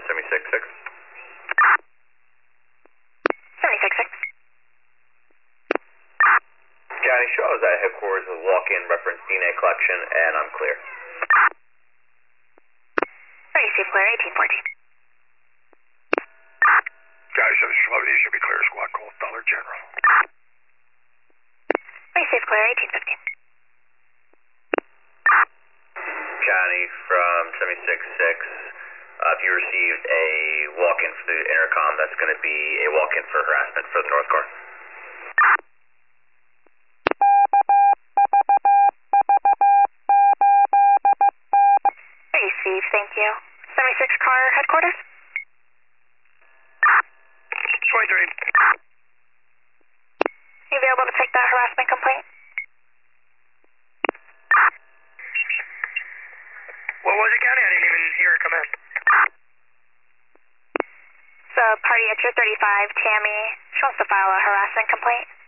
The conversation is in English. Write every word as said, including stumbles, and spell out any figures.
seventy-six six. seventy-six six. County show, I was at headquarters with walk-in reference D N A collection, and I'm clear. Receive clear, eighteen fourteen. County seven six eleven, you should be clear. Squad call, Dollar General. Receive clear, eighteen fifteen. County from seventy-six six, uh, if you received a walk-in for the intercom, that's going to be a walk-in for harassment for the North Car. Receive, thank you. seventy-six car headquarters? twenty-three. You available to take that harassment complaint? What was it, County? I didn't even hear it come in. So, party at your thirty-five, Tammy, she wants to file a harassment complaint.